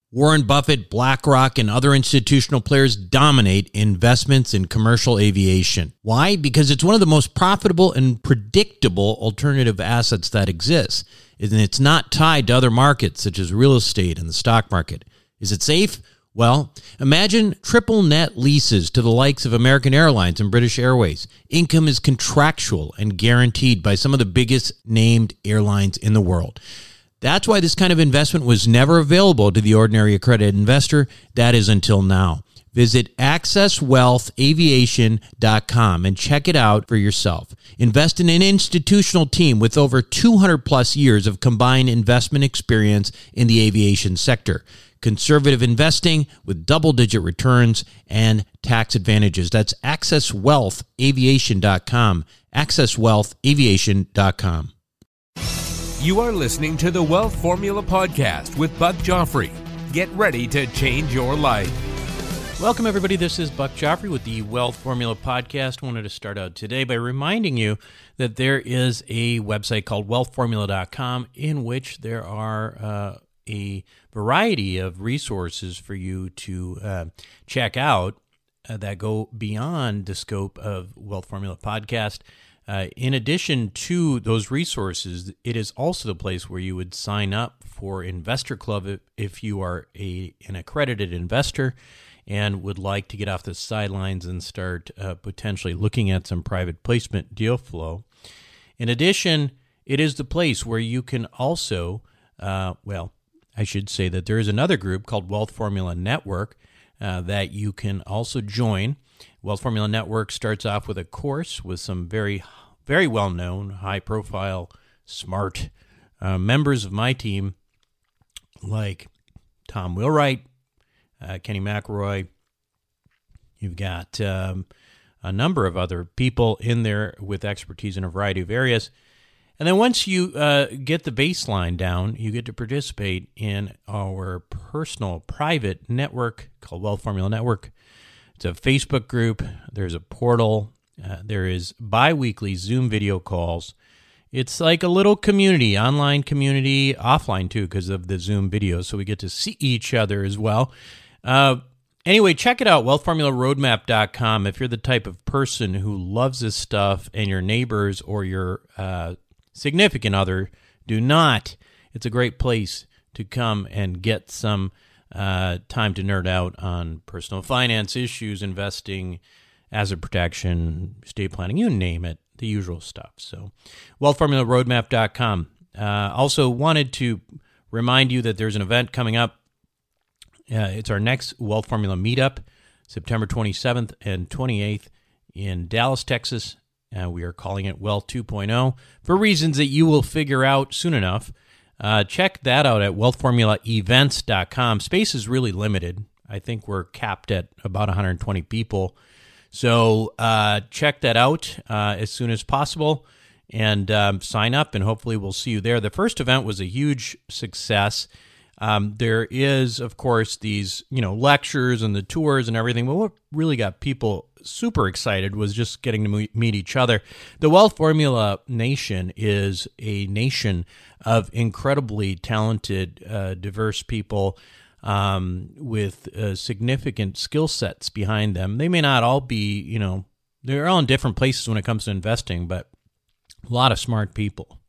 Warren Buffett, BlackRock, and other institutional players dominate investments in commercial aviation. Why? Because it's one of the most profitable and predictable alternative assets that exists, and it's not tied to other markets such as real estate and the stock market. Is it safe? Well, imagine triple net leases to the likes of American Airlines and British Airways. Income is contractual and guaranteed by some of the biggest named airlines in the world. That's why this kind of investment was never available to the ordinary accredited investor. That is until now. Visit accesswealthaviation.com and check it out for yourself. Invest in an institutional team with over 200 plus years of combined investment experience in the aviation sector. Conservative investing with double-digit returns and tax advantages. That's accesswealthaviation.com. accesswealthaviation.com. You are listening to the Wealth Formula Podcast with Buck Joffrey. Get ready to change your life. Welcome, everybody. This is Buck Joffrey with the Wealth Formula Podcast. I wanted to start out today by reminding you that there is a website called wealthformula.com in which there are a variety of resources for you to check out that go beyond the scope of Wealth Formula Podcast. In addition to those resources, it is also the place where you would sign up for Investor Club if you are an accredited investor and would like to get off the sidelines and start potentially looking at some private placement deal flow. In addition, it is the place where you can also, I should say that there is another group called Wealth Formula Network that you can also join. Wealth Formula Network starts off with a course with some very well-known, high-profile, smart members of my team, like Tom Wheelwright, Kenny McElroy. You've got a number of other people in there with expertise in a variety of areas. And then once you get the baseline down, you get to participate in our personal private network called Wealth Formula Network. It's a Facebook group. There's a portal. There is bi-weekly Zoom video calls. It's like a little community, online community, offline too because of the Zoom videos, so we get to see each other as well. Anyway, check it out, wealthformularoadmap.com. If you're the type of person who loves this stuff and your neighbors or your significant other do not, it's a great place to come and get some time to nerd out on personal finance issues, investing, asset protection, estate planning, you name it, the usual stuff. So, wealthformularoadmap.com. Also wanted to remind you that there's an event coming up. It's our next Wealth Formula meetup, September 27th and 28th in Dallas, Texas. We are calling it Wealth 2.0 for reasons that you will figure out soon enough. Check that out at wealthformulaevents.com. Space is really limited. I think we're capped at about 120 people. So check that out as soon as possible and sign up, and hopefully we'll see you there. The first event was a huge success. There is, of course, these lectures and the tours and everything, but what really got people super excited was just getting to meet each other. The Wealth Formula Nation is a nation of incredibly talented, diverse people with significant skill sets behind them. They may not all be, they're all in different places when it comes to investing, but a lot of smart people,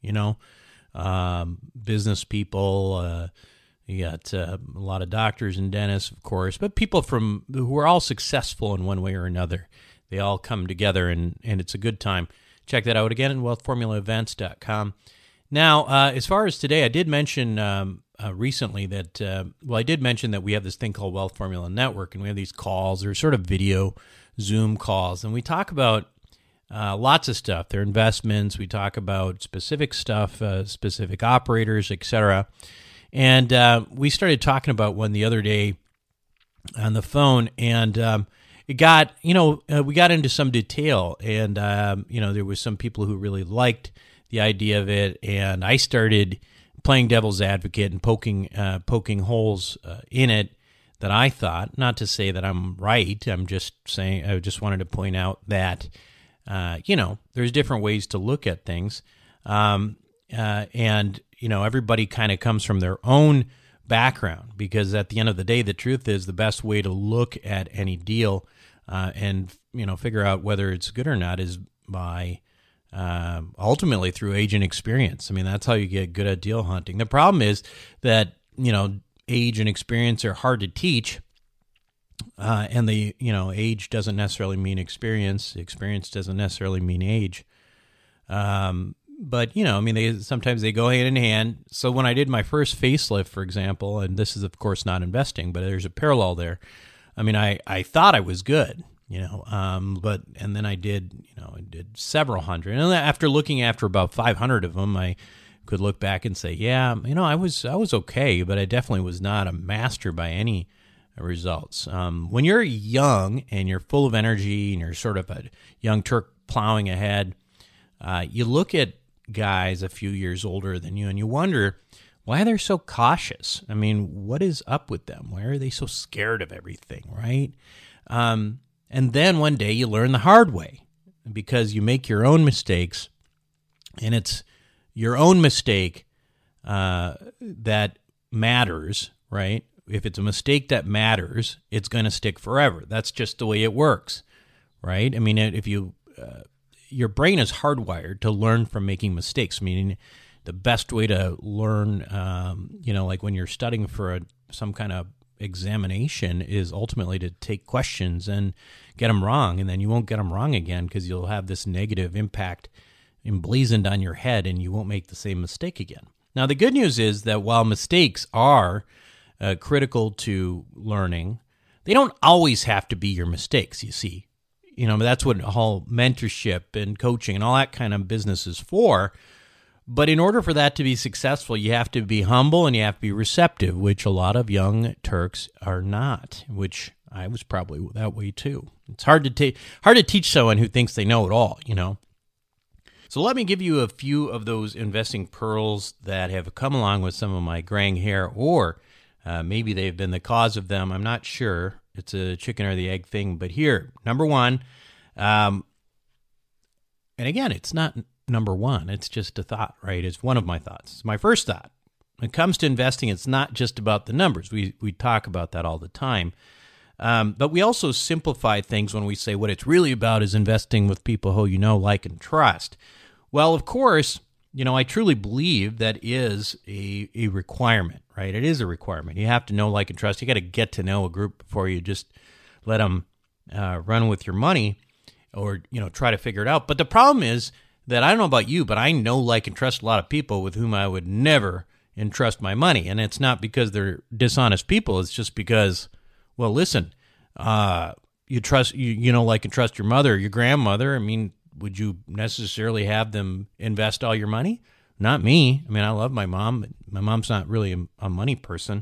business people. You got a lot of doctors and dentists, of course, but people who are all successful in one way or another. They all come together, and it's a good time. Check that out again at wealthformulaevents.com. Now, as far as today, I did mention recently that, I did mention that we have this thing called Wealth Formula Network, and we have these calls. They're sort of video Zoom calls, and we talk about lots of stuff. They're investments. We talk about specific stuff, specific operators, etc. And we started talking about one the other day on the phone, and it got, we got into some detail, and, there was some people who really liked the idea of it, and I started playing devil's advocate and poking holes in it that I thought, not to say that I'm right, I'm just saying, I just wanted to point out that, there's different ways to look at things, and everybody kind of comes from their own background, because at the end of the day, the truth is the best way to look at any deal and figure out whether it's good or not is by ultimately through agent experience. I mean, that's how you get good at deal hunting. The problem is that age and experience are hard to teach, and age doesn't necessarily mean experience. Experience doesn't necessarily mean age. But sometimes they go hand in hand. So when I did my first facelift, for example, and this is of course not investing, but there's a parallel there. I mean, I thought I was good, and then I did several hundred, and after looking after about 500 of them, I could look back and say, yeah, I was okay, but I definitely was not a master by any results. When you're young and you're full of energy and you're sort of a young Turk plowing ahead, you look at guys a few years older than you and you wonder why they're so cautious. I mean, what is up with them? Why are they so scared of everything, right? And then one day you learn the hard way because you make your own mistakes, and it's your own mistake that matters, right? If it's a mistake that matters, it's going to stick forever. That's just the way it works, right? I mean, if you your brain is hardwired to learn from making mistakes. Meaning, the best way to learn, like when you're studying for some kind of examination, is ultimately to take questions and get them wrong, and then you won't get them wrong again because you'll have this negative impact emblazoned on your head, and you won't make the same mistake again. Now, the good news is that while mistakes are critical to learning, they don't always have to be your mistakes, you see. That's what all mentorship and coaching and all that kind of business is for. But in order for that to be successful, you have to be humble and you have to be receptive, which a lot of young Turks are not, which I was probably that way too. It's hard to teach someone who thinks they know it all, So let me give you a few of those investing pearls that have come along with some of my graying hair, or maybe they've been the cause of them. I'm not sure. It's a chicken or the egg thing. But here, number one, and again, it's not number one. It's just a thought, right? It's one of my thoughts. It's my first thought. When it comes to investing, it's not just about the numbers. We talk about that all the time. But we also simplify things when we say what it's really about is investing with people who you know, like, and trust. Well, of course, I truly believe that is a requirement, right? It is a requirement. You have to know, like, and trust. You got to get to know a group before you just let them run with your money or, try to figure it out. But the problem is that I don't know about you, but I know, like, and trust a lot of people with whom I would never entrust my money. And it's not because they're dishonest people. It's just because, well, listen, you trust, like, and trust your mother or your grandmother. I mean, would you necessarily have them invest all your money? Not me. I mean, I love my mom, but my mom's not really a money person.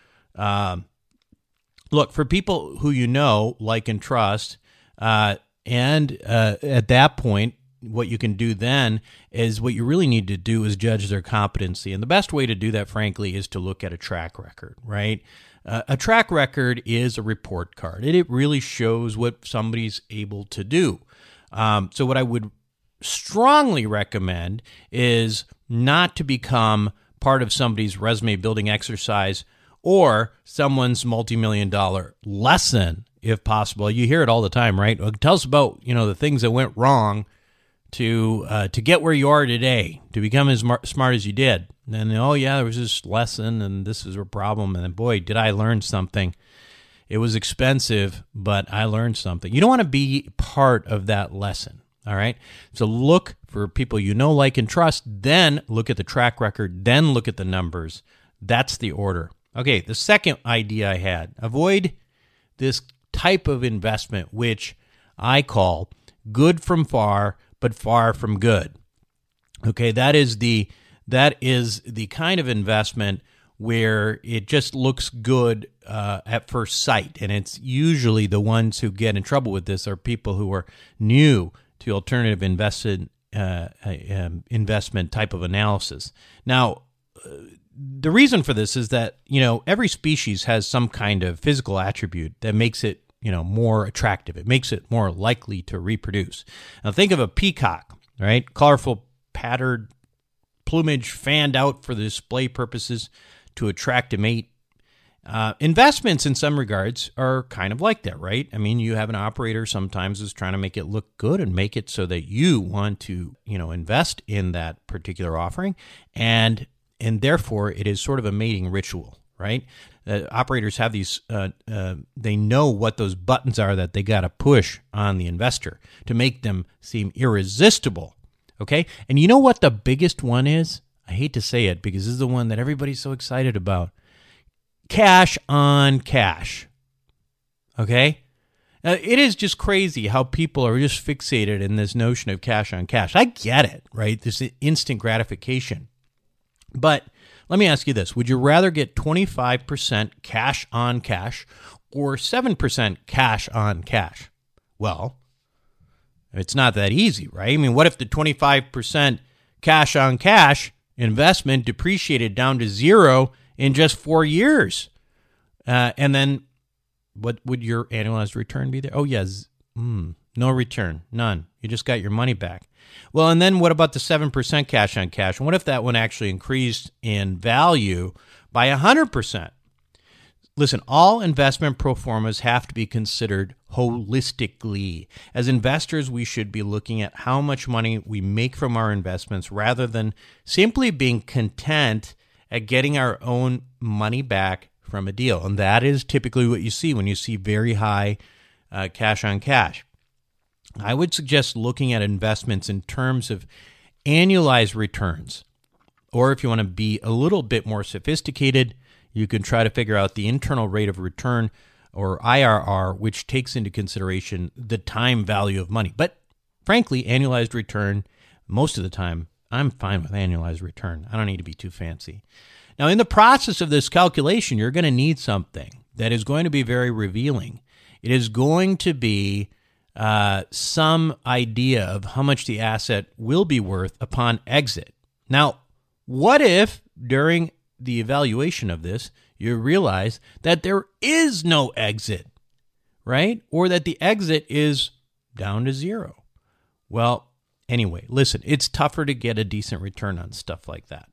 Look, for people who like, and trust, and at that point, what you can do then is what you really need to do is judge their competency. And the best way to do that, frankly, is to look at a track record, right? A track record is a report card. It really shows what somebody's able to do. So what I would strongly recommend is not to become part of somebody's resume building exercise or someone's multi-million-dollar lesson, if possible. You hear it all the time, right? Tell us about, the things that went wrong to get where you are today, to become as smart as you did. And then, oh yeah, there was this lesson and this is a problem. And then, boy, did I learn something. It was expensive, but I learned something. You don't want to be part of that lesson, all right? So look for people like, and trust, then look at the track record, then look at the numbers. That's the order. Okay, the second idea I had, avoid this type of investment, which I call good from far, but far from good. Okay, that is the kind of investment where it just looks good at first sight, and it's usually the ones who get in trouble with this are people who are new to alternative investment type of analysis. Now, the reason for this is that every species has some kind of physical attribute that makes it more attractive. It makes it more likely to reproduce. Now think of a peacock, right? Colorful, patterned plumage fanned out for the display purposes to attract a mate. Investments in some regards are kind of like that, right? I mean, you have an operator sometimes is trying to make it look good and make it so that you want to, invest in that particular offering. And therefore it is sort of a mating ritual, right? Operators have these, they know what those buttons are that they got to push on the investor to make them seem irresistible. Okay. And you know what the biggest one is? I hate to say it because this is the one that everybody's so excited about. Cash on cash. Okay. Now, it is just crazy how people are just fixated in this notion of cash on cash. I get it, right? This instant gratification. But let me ask you this. Would you rather get 25% cash on cash or 7% cash on cash? Well, it's not that easy, right? I mean, what if the 25% cash on cash investment depreciated down to zero in just 4 years? And then what would your annualized return be there? Oh, yes. No return. None. You just got your money back. Well, and then what about the 7% cash on cash? And what if that one actually increased in value by 100%? Listen, all investment pro formas have to be considered holistically. As investors, we should be looking at how much money we make from our investments rather than simply being content at getting our own money back from a deal. And that is typically what you see when you see very high cash on cash. I would suggest looking at investments in terms of annualized returns. Or if you want to be a little bit more sophisticated, you can try to figure out the internal rate of return, or IRR, which takes into consideration the time value of money. But frankly, annualized return, most of the time, I'm fine with annualized return. I don't need to be too fancy. Now, in the process of this calculation, you're going to need something that is going to be very revealing. It is going to be some idea of how much the asset will be worth upon exit. Now, what if during the evaluation of this, you realize that there is no exit, right? Or that the exit is down to zero? Well, anyway, listen, it's tougher to get a decent return on stuff like that.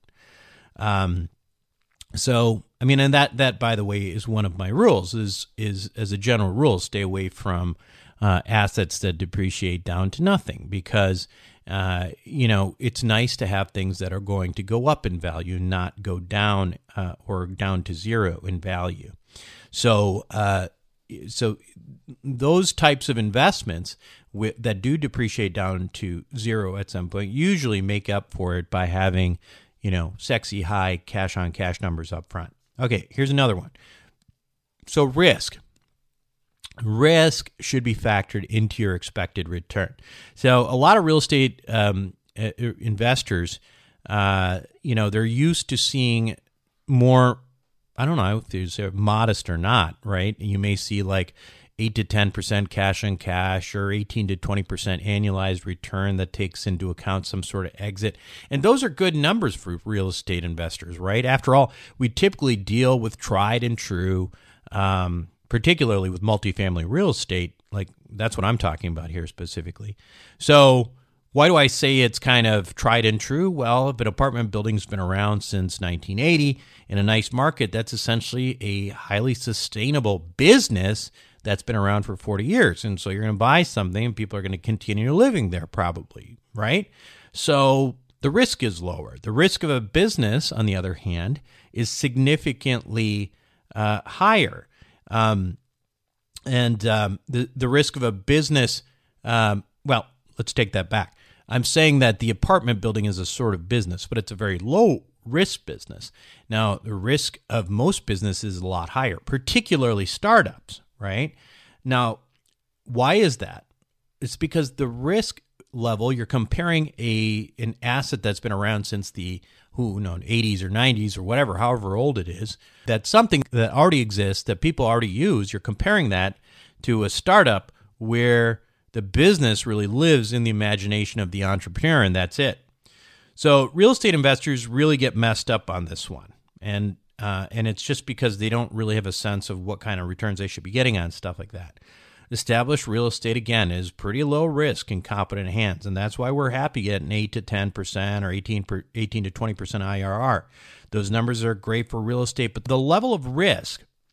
So, I mean, and that by the way, is one of my rules is as a general rule, stay away from assets that depreciate down to nothing because, it's nice to have things that are going to go up in value, not go down or down to zero in value. So those types of investments that do depreciate down to zero at some point usually make up for it by having, sexy high cash on cash numbers up front. Okay, here's another one. So risk should be factored into your expected return. So a lot of real estate investors, they're used to seeing more, I don't know if they're modest or not, right? You may see like 8 to 10% cash on cash or 18 to 20% annualized return that takes into account some sort of exit. And those are good numbers for real estate investors, right? After all, we typically deal with tried and true, particularly with multifamily real estate. Like that's what I'm talking about here specifically. So why do I say it's kind of tried and true? Well, if an apartment building's been around since 1980 in a nice market, that's essentially a highly sustainable business that's been around for 40 years. And so you're going to buy something and people are going to continue living there probably, right? So the risk is lower. The risk of a business, on the other hand, is significantly higher. The risk of a business, well, let's take that back. I'm saying that the apartment building is a sort of business, but it's a very low risk business. Now, the risk of most businesses is a lot higher, particularly startups, right? Now, why is that? It's because the risk level, you're comparing an asset that's been around since the 80s or 90s or whatever, however old it is, that's something that already exists, that people already use. You're comparing that to a startup where the business really lives in the imagination of the entrepreneur, and that's it. So real estate investors really get messed up on this one. And it's just because they don't really have a sense of what kind of returns they should be getting on stuff like that. Established real estate, again, is pretty low risk in competent hands, and that's why we're happy getting 8 to 10% or 18 to 20% IRR. Those numbers are great for real estate, but the level of risk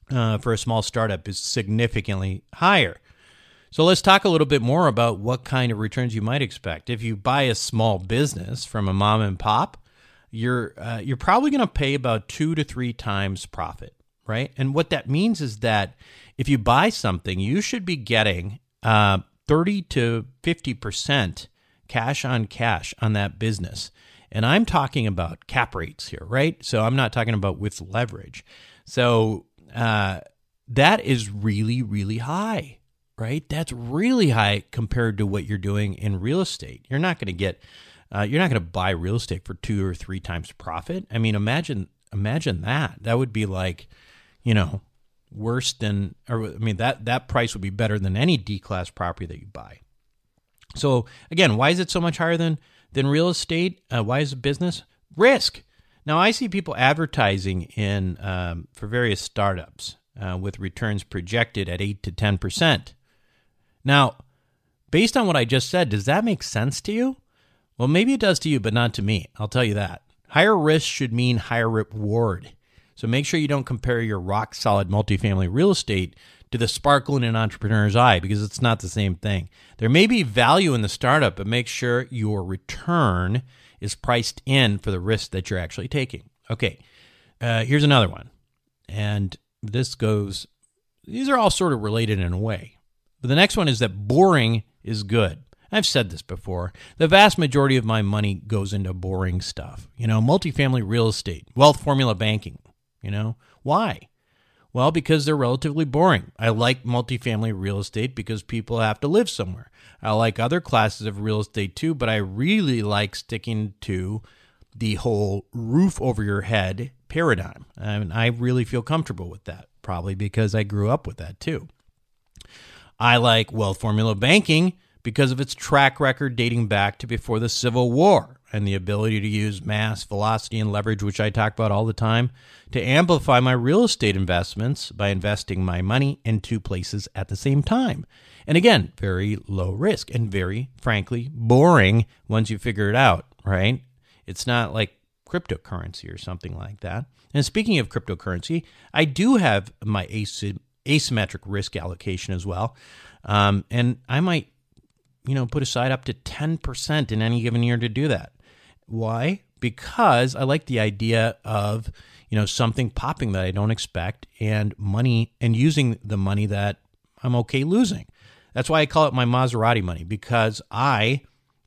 for a small startup is significantly higher. So let's talk a little bit more about what kind of returns you might expect. If you buy a small business from a mom and pop, you're probably going to pay about 2 to 3 times profit, right? And what that means is that if you buy something, you should be getting 30 to 50% cash on that business. And I'm talking about cap rates here, right? So I'm not talking about with leverage. So that is really, really high. Right? That's really high compared to what you're doing in real estate. You're not going to get, you're not going to buy real estate for 2 or 3 times profit. I mean, imagine that. That would be like, worse than, that price would be better than any D-class property that you buy. So again, why is it so much higher than real estate? Why is it business? Risk. Now I see people advertising for various startups with returns projected at 8 to 10%. Now, based on what I just said, does that make sense to you? Well, maybe it does to you, but not to me. I'll tell you that. Higher risk should mean higher reward. So make sure you don't compare your rock-solid multifamily real estate to the sparkle in an entrepreneur's eye, because it's not the same thing. There may be value in the startup, but make sure your return is priced in for the risk that you're actually taking. Okay, here's another one. And these are all sort of related in a way. But the next one is that boring is good. I've said this before. The vast majority of my money goes into boring stuff. Multifamily real estate, wealth formula banking. Why? Well, because they're relatively boring. I like multifamily real estate because people have to live somewhere. I like other classes of real estate too, but I really like sticking to the whole roof over your head paradigm. And I really feel comfortable with that, probably because I grew up with that too. I like wealth formula banking because of its track record dating back to before the Civil War and the ability to use mass, velocity, and leverage, which I talk about all the time, to amplify my real estate investments by investing my money in 2 places at the same time. And again, very low risk and very, frankly, boring once you figure it out, right? It's not like cryptocurrency or something like that. And speaking of cryptocurrency, I do have my asymmetric risk allocation as well. And I might, put aside up to 10% in any given year to do that. Why? Because I like the idea of, something popping that I don't expect and money and using the money that I'm okay losing. That's why I call it my Maserati money, because I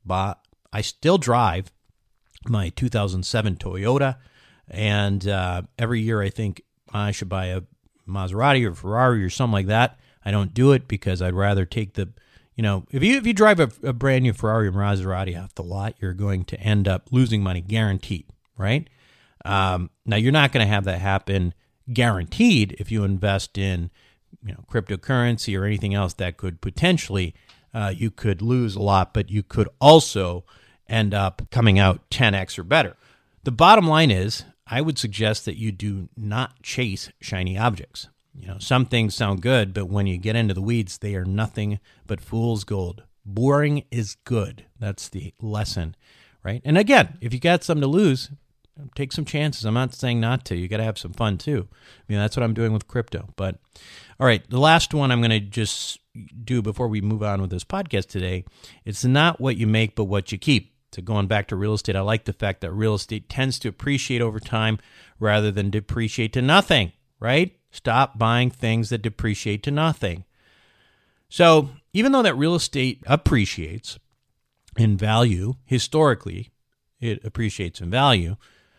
still drive my 2007 Toyota. And every year I think I should buy a Maserati or Ferrari or something like that. I don't do it because I'd rather take if you drive a brand new Ferrari or Maserati off the lot, you're going to end up losing money, guaranteed, right? Now you're not going to have that happen guaranteed if you invest in cryptocurrency or anything else that could potentially you could lose a lot, but you could also end up coming out 10x or better. The bottom line is, I would suggest that you do not chase shiny objects. Some things sound good, but when you get into the weeds, they are nothing but fool's gold. Boring is good. That's the lesson, right? And again, if you got something to lose, take some chances. I'm not saying not to. You got to have some fun too. That's what I'm doing with crypto. But all right, the last one I'm going to just do before we move on with this podcast today, it's not what you make, but what you keep. So going back to real estate, I like the fact that real estate tends to appreciate over time rather than depreciate to nothing, right? Stop buying things that depreciate to nothing. So even though that real estate appreciates in value, historically, it appreciates in value,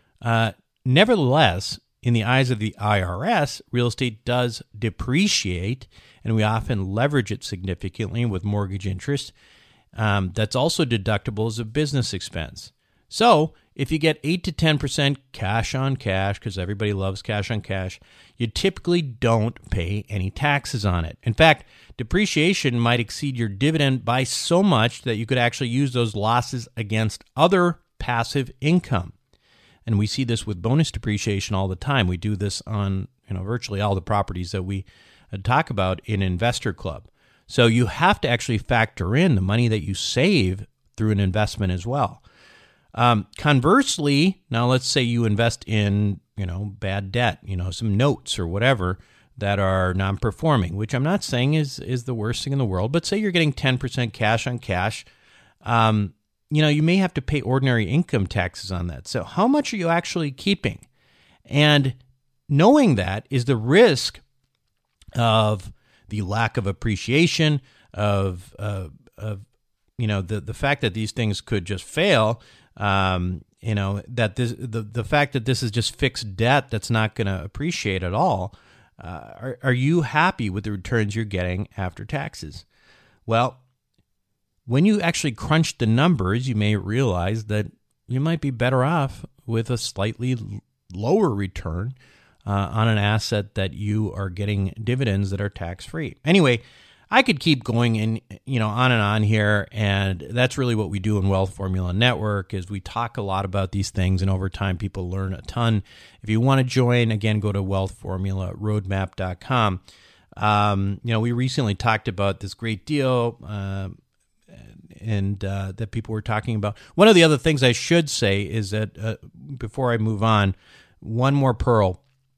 nevertheless, in the eyes of the IRS, real estate does depreciate, and we often leverage it significantly with mortgage interest. That's also deductible as a business expense. So if you get 8 to 10% cash on cash, because everybody loves cash on cash, you typically don't pay any taxes on it. In fact, depreciation might exceed your dividend by so much that you could actually use those losses against other passive income. And we see this with bonus depreciation all the time. We do this on virtually all the properties that we talk about in Investor Club. So you have to actually factor in the money that you save through an investment as well. Conversely, now let's say you invest in, bad debt, some notes or whatever. that are non-performing, which I'm not saying is the worst thing in the world, but say you're getting 10% cash on cash, you may have to pay ordinary income taxes on that. So how much are you actually keeping? And knowing that is the risk of the lack of appreciation, of the fact that these things could just fail, that the fact that this is just fixed debt that's not going to appreciate at all. Are you happy with the returns you're getting after taxes? Well, when you actually crunch the numbers, you may realize that you might be better off with a slightly lower return on an asset that you are getting dividends that are tax-free. Anyway, I could keep going on and on here, and that's really what we do in Wealth Formula Network is we talk a lot about these things, and over time people learn a ton. If you want to join, again, go to wealthformularoadmap.com. We recently talked about this great deal and that people were talking about. One of the other things I should say is that before I move on, one more pearl.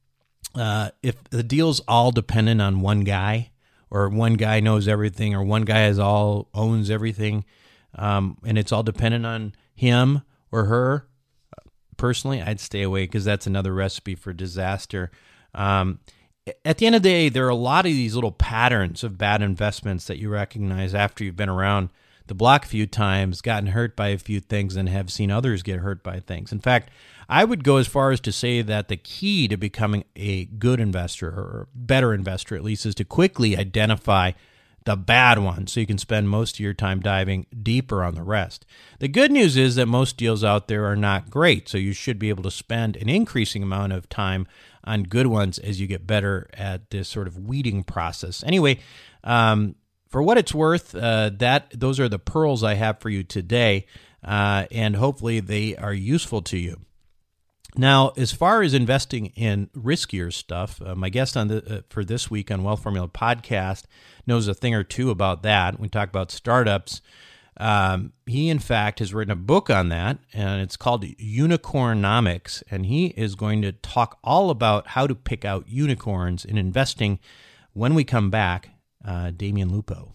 If the deal's all dependent on one guy, or one guy knows everything, or one guy owns everything, and it's all dependent on him or her, personally, I'd stay away because that's another recipe for disaster. At the end of the day, there are a lot of these little patterns of bad investments that you recognize after you've been around the block a few times, gotten hurt by a few things, and have seen others get hurt by things. In fact, I would go as far as to say that the key to becoming a good investor, or better investor at least, is to quickly identify the bad ones so you can spend most of your time diving deeper on the rest. The good news is that most deals out there are not great, so you should be able to spend an increasing amount of time on good ones as you get better at this sort of weeding process. Anyway, for what it's worth, those are the pearls I have for you today, and hopefully they are useful to you. Now, as far as investing in riskier stuff, my guest for this week on Wealth Formula Podcast knows a thing or two about that. We talk about startups. He, in fact, has written a book on that, and it's called Unicornomics, and he is going to talk all about how to pick out unicorns in investing when we come back. Damian Lupo.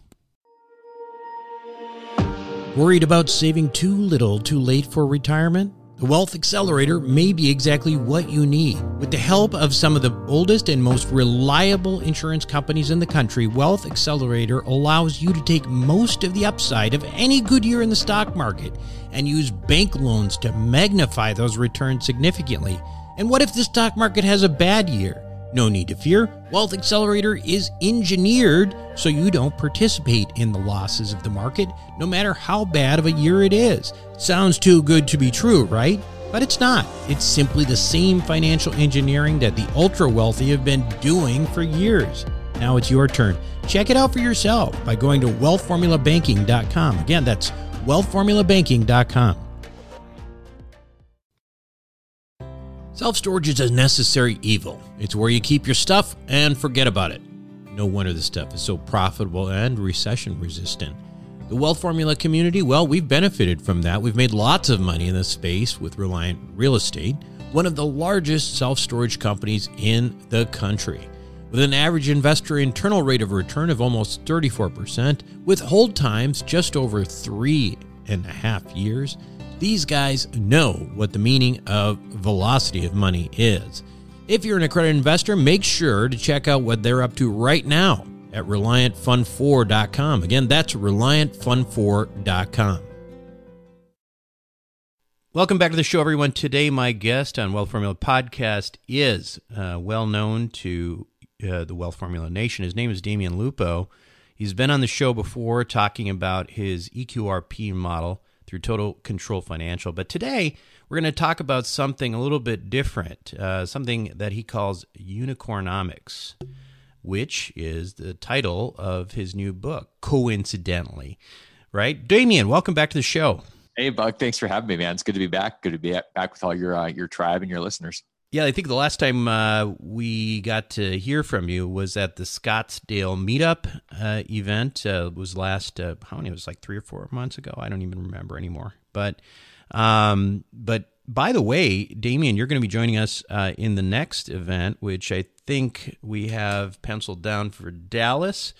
Worried about saving too little too late for retirement? The Wealth Accelerator may be exactly what you need. With the help of some of the oldest and most reliable insurance companies in the country, Wealth Accelerator allows you to take most of the upside of any good year in the stock market and use bank loans to magnify those returns significantly. And what if the stock market has a bad year? No need to fear. Wealth Accelerator is engineered so you don't participate in the losses of the market, no matter how bad of a year it is. Sounds too good to be true, right? But it's not. It's simply the same financial engineering that the ultra-wealthy have been doing for years. Now it's your turn. Check it out for yourself by going to wealthformulabanking.com. Again, that's wealthformulabanking.com. Self-storage is a necessary evil. It's where you keep your stuff and forget about it. No wonder this stuff is so profitable and recession-resistant. The Wealth Formula community, well, we've benefited from that. We've made lots of money in this space with Reliant Real Estate, one of the largest self-storage companies in the country. With an average investor internal rate of return of almost 34%, with hold times just over 3.5 years, these guys know what the meaning of velocity of money is. If you're an accredited investor, make sure to check out what they're up to right now at ReliantFund4.com. Again, that's ReliantFund4.com. Welcome back to the show, everyone. Today, my guest on Wealth Formula Podcast is well known to the Wealth Formula Nation. His name is Damian Lupo. He's been on the show before talking about his EQRP model through Total Control Financial. But today, we're going to talk about something a little bit different, something that he calls Unicornomics, which is the title of his new book, coincidentally. Right? Damian, welcome back to the show. Hey, Buck. Thanks for having me, man. It's good to be back. Good to be back with all your tribe and your listeners. Yeah, I think the last time we got to hear from you was at the Scottsdale Meetup event. It was last, how many? It was like 3 or 4 months ago. I don't even remember anymore. But by the way, Damien, you're going to be joining us in the next event, which I think we have penciled down for Dallas.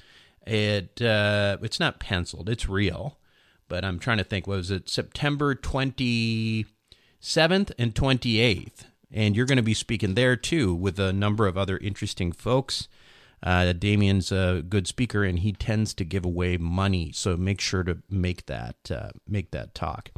It's not penciled, it's real. But I'm trying to think, what was it, September 27th and 28th? And you're going to be speaking there, too, with a number of other interesting folks. Damien's a good speaker, and he tends to give away money. So make sure to make that talk.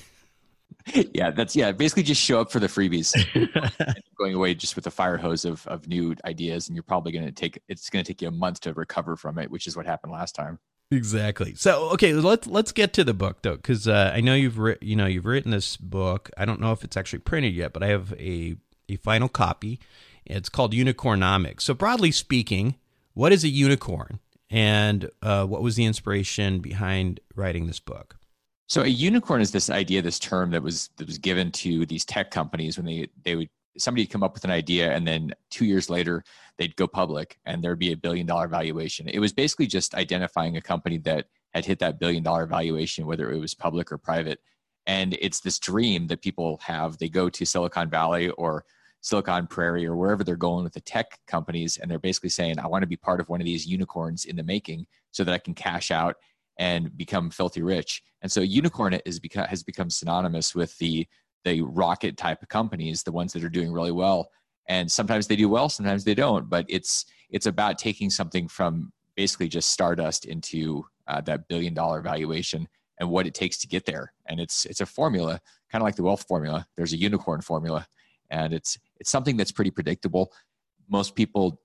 Yeah, basically just show up for the freebies. Going away just with a fire hose of new ideas, and you're probably it's going to take you a month to recover from it, which is what happened last time. Exactly. So, okay, let's get to the book though, because I know you've written this book. I don't know if it's actually printed yet, but I have a final copy. It's called Unicornomics. So, broadly speaking, what is a unicorn, and what was the inspiration behind writing this book? So, a unicorn is this idea, this term that was given to these tech companies when somebody would come up with an idea, and then 2 years later they'd go public and there'd be $1 billion valuation. It was basically just identifying a company that had hit that $1 billion valuation, whether it was public or private. And it's this dream that people have. They go to Silicon Valley or Silicon Prairie or wherever they're going with the tech companies, and they're basically saying, I want to be part of one of these unicorns in the making so that I can cash out and become filthy rich. And so unicorn has become synonymous with the rocket type of companies, the ones that are doing really well. And sometimes they do well, sometimes they don't. But it's about taking something from basically just stardust into that $1 billion valuation and what it takes to get there. And it's a formula, kind of like the wealth formula. There's a unicorn formula, and it's something that's pretty predictable. Most people,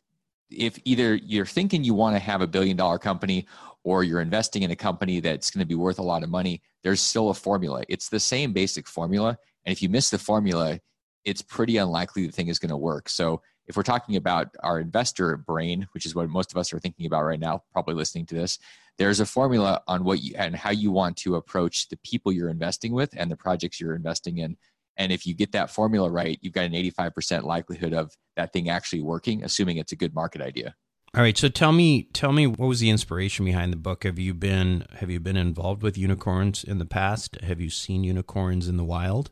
if either you're thinking you want to have $1 billion company or you're investing in a company that's going to be worth a lot of money, there's still a formula. It's the same basic formula. And if you miss the formula, it's pretty unlikely the thing is going to work. So if we're talking about our investor brain, which is what most of us are thinking about right now, probably listening to this, there's a formula on what you and how you want to approach the people you're investing with and the projects you're investing in. And if you get that formula right, you've got an 85% likelihood of that thing actually working, assuming it's a good market idea. All right. So tell me what was the inspiration behind the book? Have you been involved with unicorns in the past? Have you seen unicorns in the wild?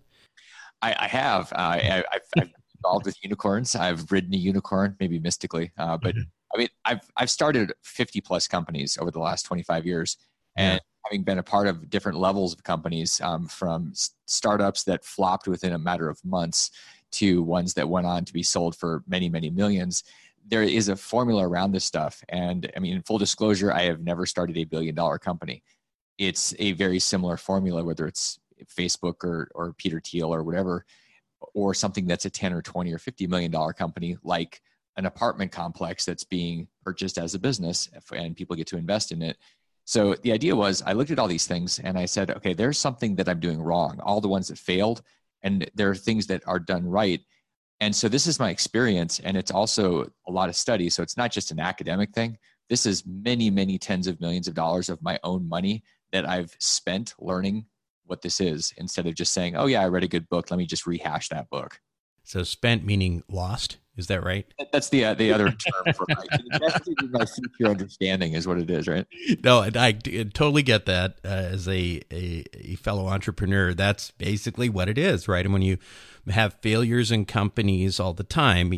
I have. I've been involved with unicorns. I've ridden a unicorn, maybe mystically, but I mean, I've started 50 plus companies over the last 25 years, and having been a part of different levels of companies, from startups that flopped within a matter of months to ones that went on to be sold for many, many millions. There is a formula around this stuff. And I mean, in full disclosure, I have never started a $1 billion company. It's a very similar formula, whether it's Facebook or Peter Thiel or whatever, or something that's a 10 or 20 or $50 million company, like an apartment complex that's being purchased as a business and people get to invest in it. So the idea was, I looked at all these things and I said, okay, there's something that I'm doing wrong. All the ones that failed, and there are things that are done right. And so this is my experience, and it's also a lot of study. So it's not just an academic thing. This is many, many tens of millions of dollars of my own money that I've spent learning what this is, instead of just saying, oh yeah, I read a good book, let me just rehash that book. So spent meaning lost, is that right? That's the other term for investing in my future understanding is what it is, right? No, I totally get that. As a fellow entrepreneur, that's basically what it is, right? And when you have failures in companies all the time,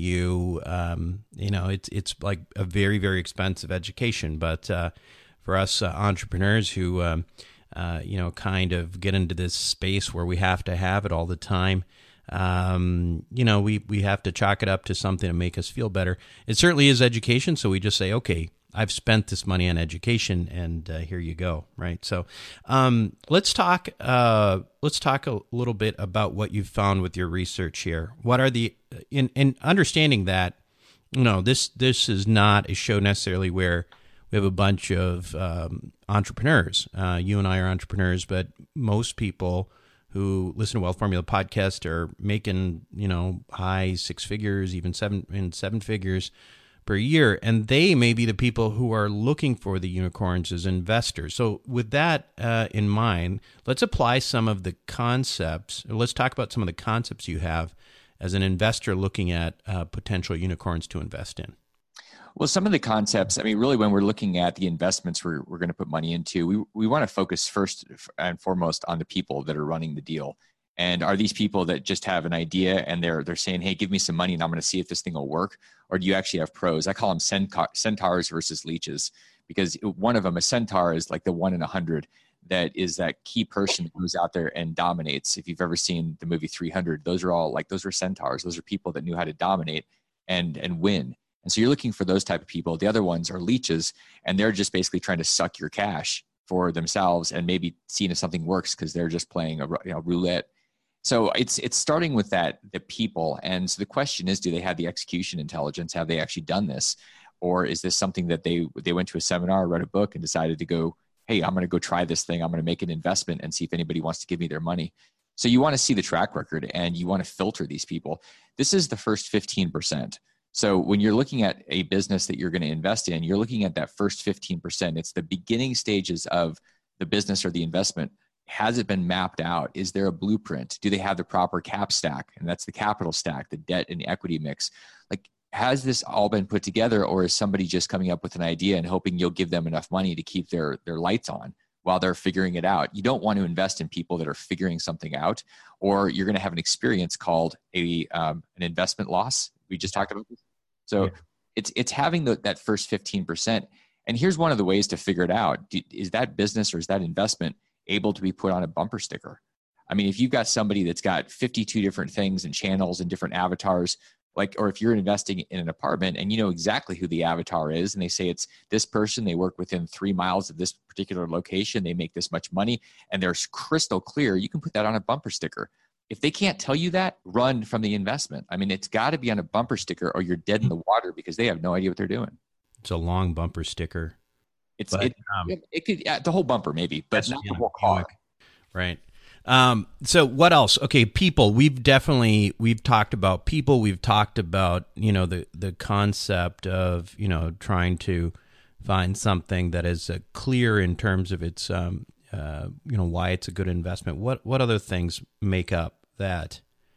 it's like a very, very expensive education. But for us entrepreneurs who kind of get into this space where we have to have it all the time, we have to chalk it up to something to make us feel better. It certainly is education. So we just say, okay, I've spent this money on education, and here you go. Right. So let's talk a little bit about what you've found with your research here. What are in understanding that, this is not a show necessarily where we have a bunch of entrepreneurs. You and I are entrepreneurs, but most people who listen to Wealth Formula podcast are making, high six figures, even seven figures per year. And they may be the people who are looking for the unicorns as investors. So with that in mind, let's apply some of the concepts. Let's talk about some of the concepts you have as an investor looking at potential unicorns to invest in. Well, some of the concepts, I mean, really, when we're looking at the investments we're going to put money into, we want to focus first and foremost on the people that are running the deal. And are these people that just have an idea and they're saying, hey, give me some money and I'm going to see if this thing will work? Or do you actually have pros? I call them centaurs versus leeches, because one of them, a centaur, is like the 1 in 100 that is that key person that goes out there and dominates. If you've ever seen the movie 300, those are centaurs. Those are people that knew how to dominate and win. And so you're looking for those type of people. The other ones are leeches, and they're just basically trying to suck your cash for themselves and maybe seeing if something works because they're just playing a roulette. So it's starting with that, the people. And so the question is, do they have the execution intelligence? Have they actually done this? Or is this something that they went to a seminar, read a book, and decided to go, hey, I'm going to go try this thing. I'm going to make an investment and see if anybody wants to give me their money. So you want to see the track record and you want to filter these people. This is the first 15%. So when you're looking at a business that you're going to invest in, you're looking at that first 15%. It's the beginning stages of the business or the investment. Has it been mapped out? Is there a blueprint? Do they have the proper cap stack? And that's the capital stack, the debt and the equity mix. Like, has this all been put together, or is somebody just coming up with an idea and hoping you'll give them enough money to keep their lights on while they're figuring it out? You don't want to invest in people that are figuring something out, or you're going to have an experience called an investment loss. We just talked about this. So it's having that first 15%. And here's one of the ways to figure it out. Is that business or is that investment able to be put on a bumper sticker? I mean, if you've got somebody that's got 52 different things and channels and different avatars, or if you're investing in an apartment and you know exactly who the avatar is, and they say it's this person, they work within 3 miles of this particular location, they make this much money, and they're crystal clear, you can put that on a bumper sticker. If they can't tell you that, run from the investment. I mean, it's got to be on a bumper sticker or you're dead in the water, because they have no idea what they're doing. It's a long bumper sticker. It could, the whole bumper maybe, but not the whole car. Right. So what else? Okay. People, we've talked about people. We've talked about, the concept of, trying to find something that is clear in terms of its, why it's a good investment. What other things make up that,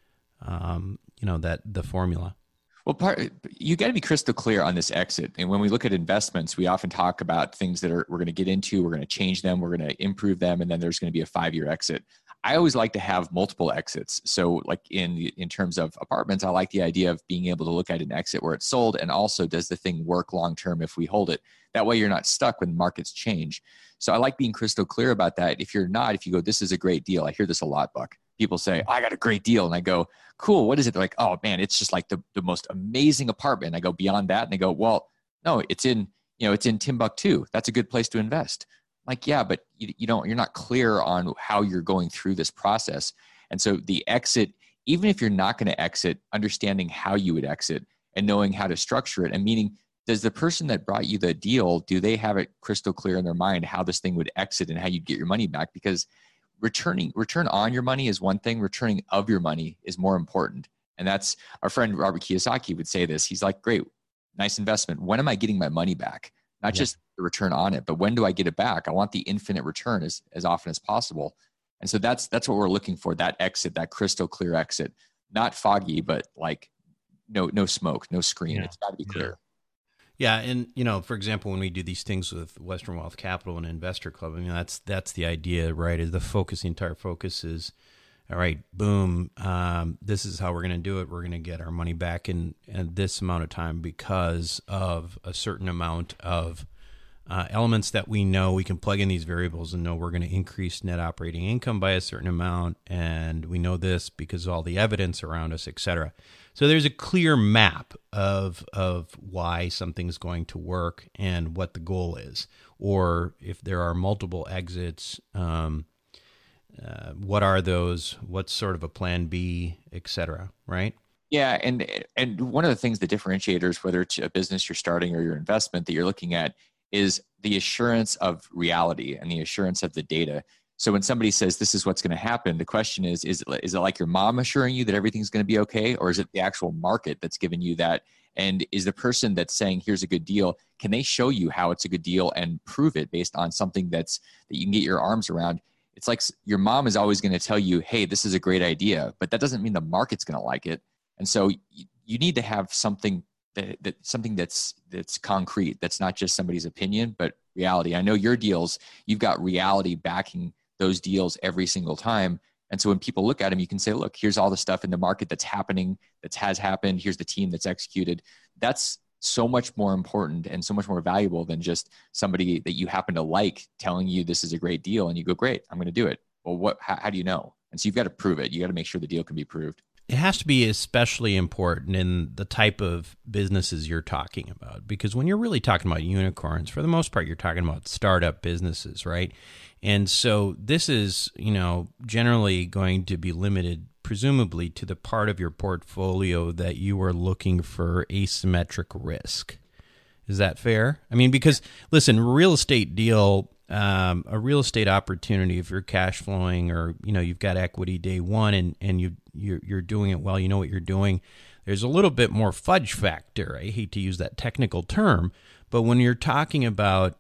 that the formula? Well, you got to be crystal clear on this exit. And when we look at investments, we often talk about things that we're going to get into, we're going to change them, we're going to improve them, and then there's going to be a 5-year exit. I always like to have multiple exits. So like in terms of apartments, I like the idea of being able to look at an exit where it's sold, and also does the thing work long-term if we hold it? That way you're not stuck when markets change. So I like being crystal clear about that. If you go, this is a great deal. I hear this a lot, Buck. People say, I got a great deal. And I go, cool, what is it? They're like, oh man, it's just like the most amazing apartment. And I go, beyond that? And they go, well, no, it's in Timbuktu. That's a good place to invest. I'm like, yeah, but you're not clear on how you're going through this process. And so the exit, even if you're not going to exit, understanding how you would exit and knowing how to structure it, and meaning, does the person that brought you the deal, do they have it crystal clear in their mind how this thing would exit and how you'd get your money back? Because return on your money is one thing, returning of your money is more important. And that's, our friend Robert Kiyosaki would say this. He's like, great, nice investment. When am I getting my money back? Not just the return on it, but when do I get it back? I want the infinite return as often as possible. And so that's what we're looking for, that exit, that crystal clear exit, not foggy, but like no smoke, no screen. It's got to be clear. Yeah. And, for example, when we do these things with Western Wealth Capital and Investor Club, I mean, that's the idea, right? Is the entire focus is, all right, boom, this is how we're going to do it. We're going to get our money back in this amount of time because of a certain amount of elements that we know. We can plug in these variables and know we're going to increase net operating income by a certain amount. And we know this because of all the evidence around us, et cetera. So there's a clear map of why something's going to work and what the goal is. Or if there are multiple exits, what are those? What's sort of a plan B, et cetera, right? Yeah, and one of the things, the differentiators, whether it's a business you're starting or your investment that you're looking at, is the assurance of reality and the assurance of the data. So when somebody says this is what's going to happen, the question is it like your mom assuring you that everything's going to be okay, or is it the actual market that's giving you that? And is the person that's saying here's a good deal, can they show you how it's a good deal and prove it based on something that you can get your arms around? It's like your mom is always going to tell you, hey, this is a great idea, but that doesn't mean the market's going to like it. And so you need to have something that's concrete, that's not just somebody's opinion, but reality. I know your deals, you've got reality backing those deals every single time. And so when people look at them, you can say, look, here's all the stuff in the market that's happening, that has happened. Here's the team that's executed. That's so much more important and so much more valuable than just somebody that you happen to like telling you this is a great deal. And you go, great, I'm going to do it. Well, how do you know? And so you've got to prove it. You got to make sure the deal can be proved. It has to be especially important in the type of businesses you're talking about, because when you're really talking about unicorns, for the most part, you're talking about startup businesses, right? And so this is, generally going to be limited, presumably, to the part of your portfolio that you are looking for asymmetric risk. Is that fair? I mean, because listen, a real estate opportunity, if you're cash flowing or, you've got equity day one and you're doing it well, you know what you're doing, there's a little bit more fudge factor. I hate to use that technical term, but when you're talking about,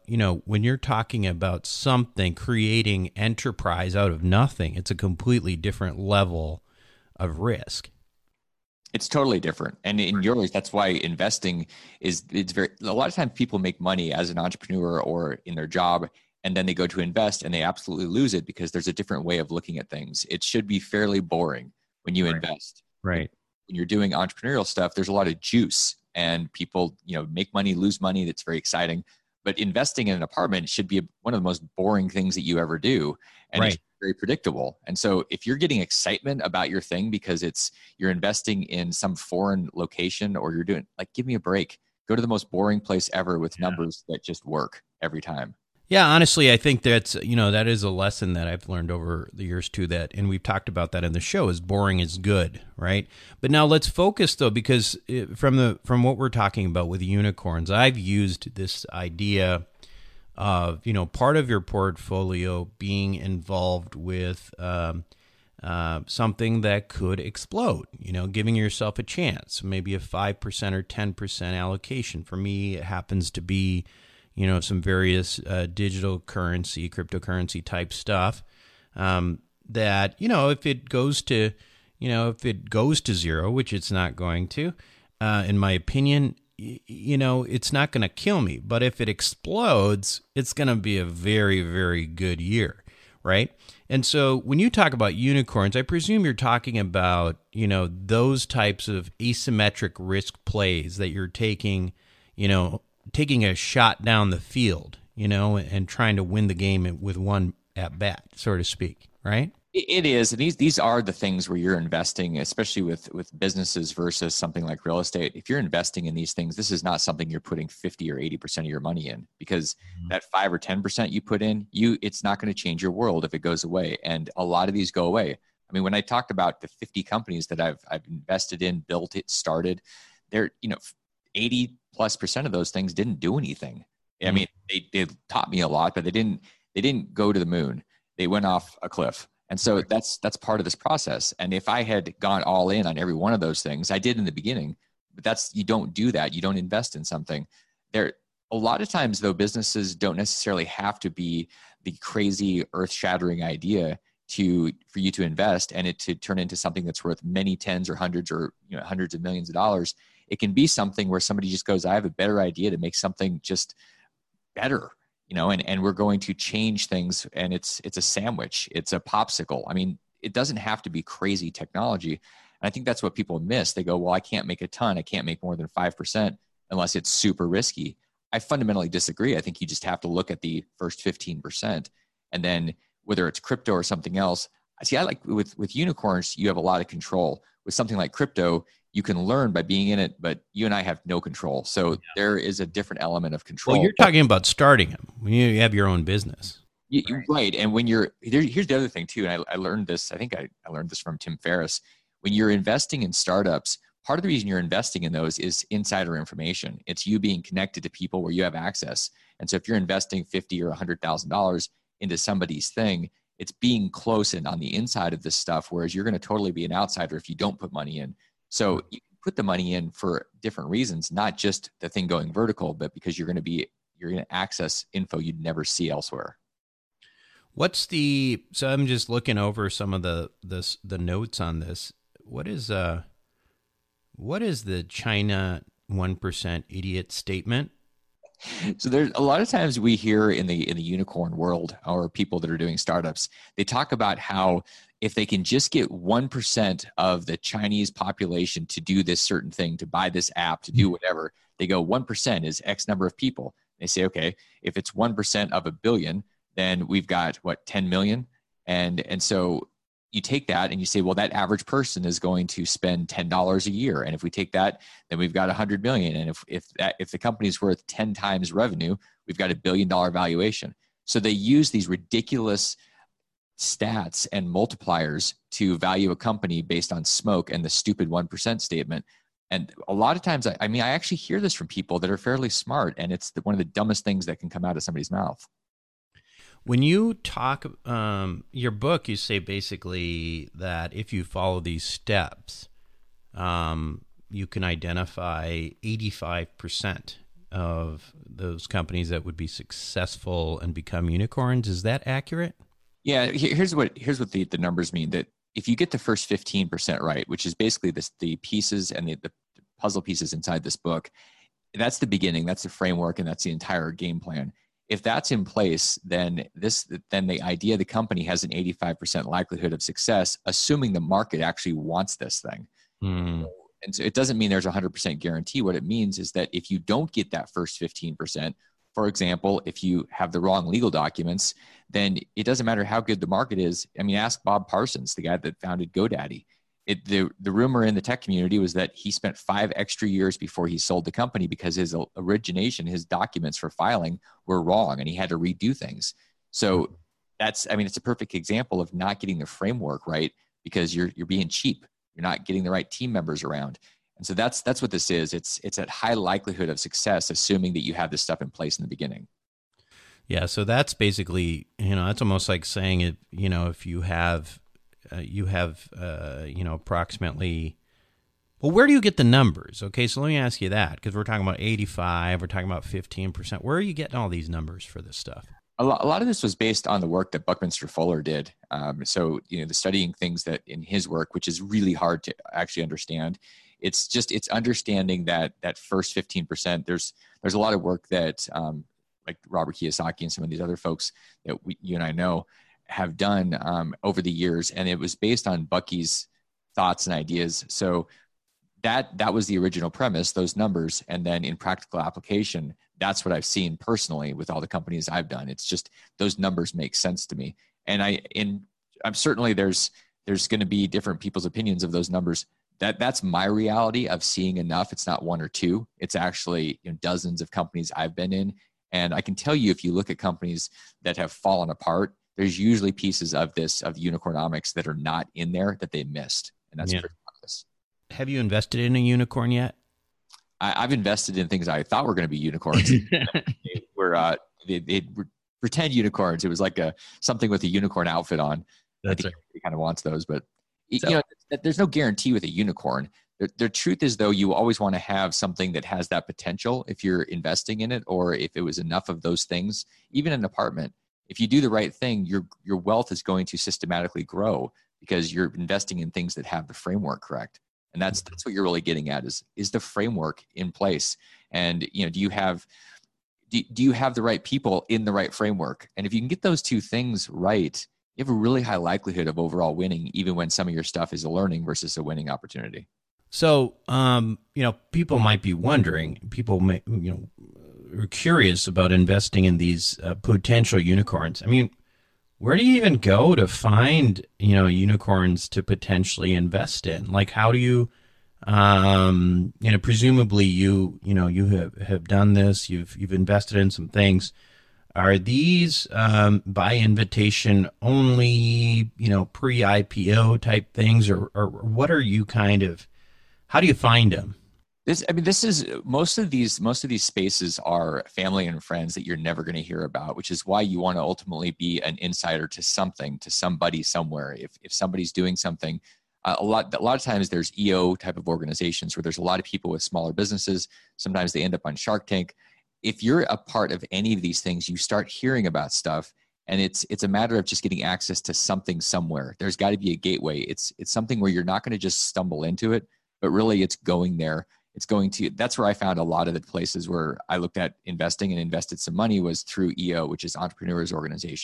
something, creating enterprise out of nothing, it's a completely different level of risk. It's totally different. And in yours, that's why investing it's a lot of times people make money as an entrepreneur or in their job, and then they go to invest and they absolutely lose it because there's a different way of looking at things. It should be fairly boring when you invest. Right. When you're doing entrepreneurial stuff, there's a lot of juice and people, make money, lose money. That's very exciting. But investing in an apartment should be one of the most boring things that you ever do. And it's very predictable. And so if you're getting excitement about your thing because you're investing in some foreign location or you're doing, give me a break. Go to the most boring place ever with numbers that just work every time. Yeah, honestly, I think that's, that is a lesson that I've learned over the years too, and we've talked about that in the show, is boring is good, right? But now let's focus though, because from what we're talking about with unicorns, I've used this idea of, part of your portfolio being involved with something that could explode, giving yourself a chance, maybe a 5% or 10% allocation. For me, it happens to be some various digital currency, cryptocurrency type stuff that, if it goes to zero, which it's not going to, in my opinion, it's not going to kill me. But if it explodes, it's going to be a very, very good year, right? And so when you talk about unicorns, I presume you're talking about, those types of asymmetric risk plays that you're taking a shot down the field, and trying to win the game with one at bat, so to speak, right? It is. And these are the things where you're investing, especially with businesses versus something like real estate. If you're investing in these things, this is not something you're putting 50 or 80% of your money in, because that 5 or 10% you put in, it's not going to change your world if it goes away. And a lot of these go away. I mean, when I talked about the 50 companies that I've invested in, built it, started, they're, 80+% of those things didn't do anything. I mean, they taught me a lot, but they didn't go to the moon. They went off a cliff. And so that's part of this process. And if I had gone all in on every one of those things, I did in the beginning, but you don't do that. You don't invest in something. A lot of times though, businesses don't necessarily have to be the crazy earth-shattering idea for you to invest and it to turn into something that's worth many tens or hundreds or hundreds of millions of dollars. It can be something where somebody just goes, I have a better idea to make something just better, and we're going to change things, and it's a sandwich, it's a popsicle. I mean, it doesn't have to be crazy technology. And I think that's what people miss. They go, well, I can't make a ton. I can't make more than 5% unless it's super risky. I fundamentally disagree. I think you just have to look at the first 15%. And then whether it's crypto or something else, I like with unicorns, you have a lot of control. With something like crypto, you can learn by being in it, but you and I have no control. So there is a different element of control. Well, you're talking about starting them when you have your own business. Right. And when here's the other thing too. And I learned this, I think I learned this from Tim Ferriss. When you're investing in startups, part of the reason you're investing in those is insider information. It's you being connected to people where you have access. And so if you're investing $50,000 or $100,000 into somebody's thing, it's being close and on the inside of this stuff, whereas you're going to totally be an outsider if you don't put money in. So you can put the money in for different reasons, not just the thing going vertical, but because you're going to access info you'd never see elsewhere. So I'm just looking over some of the notes on this. What is the China 1% idiot statement? So there's a lot of times we hear in the unicorn world, or people that are doing startups, they talk about how if they can just get 1% of the Chinese population to do this certain thing, to buy this app, to do whatever, they go 1% is X number of people. They say, okay, if it's 1% of a billion, then we've got what, 10 million? And so you take that and you say, well, that average person is going to spend $10 a year. And if we take that, then we've got 100 million. And if the company is worth 10 times revenue, we've got $1 billion valuation. So they use these ridiculous stats and multipliers to value a company based on smoke and the stupid 1% statement. And a lot of times, I actually hear this from people that are fairly smart, and it's one of the dumbest things that can come out of somebody's mouth. When you talk your book, you say basically that if you follow these steps, you can identify 85% of those companies that would be successful and become unicorns. Is that accurate? Yeah, here's what the numbers mean. That if you get the first 15% right, which is basically the pieces and the puzzle pieces inside this book, that's the beginning, that's the framework, and that's the entire game plan. If that's in place, then the idea of the company has an 85% likelihood of success, assuming the market actually wants this thing. Mm. And so it doesn't mean there's a 100% guarantee. What it means is that if you don't get that first 15%, for example, if you have the wrong legal documents, then it doesn't matter how good the market is. I mean, ask Bob Parsons, the guy that founded GoDaddy. The rumor in the tech community was that he spent 5 extra years before he sold the company because his origination, his documents for filing were wrong and he had to redo things. So it's a perfect example of not getting the framework right because you're being cheap. You're not getting the right team members around. And so that's what this is. It's at high likelihood of success, assuming that you have this stuff in place in the beginning. Yeah. So that's basically, that's almost like saying it, if you have approximately, well, where do you get the numbers? Okay. So let me ask you that, because we're talking about 85, we're talking about 15%. Where are you getting all these numbers for this stuff? A lot of this was based on the work that Buckminster Fuller did. So, the studying things that in his work, which is really hard to actually understand. It's understanding that first 15%, there's a lot of work that like Robert Kiyosaki and some of these other folks that you and I know have done over the years. And it was based on Bucky's thoughts and ideas. So that was the original premise, those numbers. And then in practical application, that's what I've seen personally with all the companies I've done. It's just those numbers make sense to me. And I'm certainly there's going to be different people's opinions of those numbers. That's my reality of seeing enough. It's not one or two. It's actually dozens of companies I've been in. And I can tell you, if you look at companies that have fallen apart, there's usually pieces of the unicornomics that are not in there that they missed. And that's pretty obvious. Have you invested in a unicorn yet? I've invested in things I thought were going to be unicorns. they pretend unicorns. It was like something with a unicorn outfit on. That's I think everybody kind of wants those, but there's no guarantee with a unicorn. The truth is, though, you always want to have something that has that potential if you're investing in it, or if it was enough of those things, even an apartment. If you do the right thing, your wealth is going to systematically grow because you're investing in things that have the framework correct. And that's what you're really getting at is the framework in place. And do you have the right people in the right framework? And if you can get those two things right, you have a really high likelihood of overall winning, even when some of your stuff is a learning versus a winning opportunity. So, people might be wondering, are curious about investing in these potential unicorns. I mean, where do you even go to find, unicorns to potentially invest in? Like, how do you, presumably you have done this, you've invested in some things. Are these by invitation only, pre-IPO type things, or what are you how do you find them? This is most of these spaces are family and friends that you're never going to hear about, which is why you want to ultimately be an insider to something, to somebody somewhere. If somebody's doing something, a lot of times there's EO type of organizations where there's a lot of people with smaller businesses. Sometimes they end up on Shark Tank. If you're a part of any of these things, you start hearing about stuff, and it's a matter of just getting access to something somewhere. There's got to be a gateway. It's something where you're not going to just stumble into it, but really it's going there. That's where I found a lot of the places where I looked at investing and invested some money was through EO, which is Entrepreneurs Organization.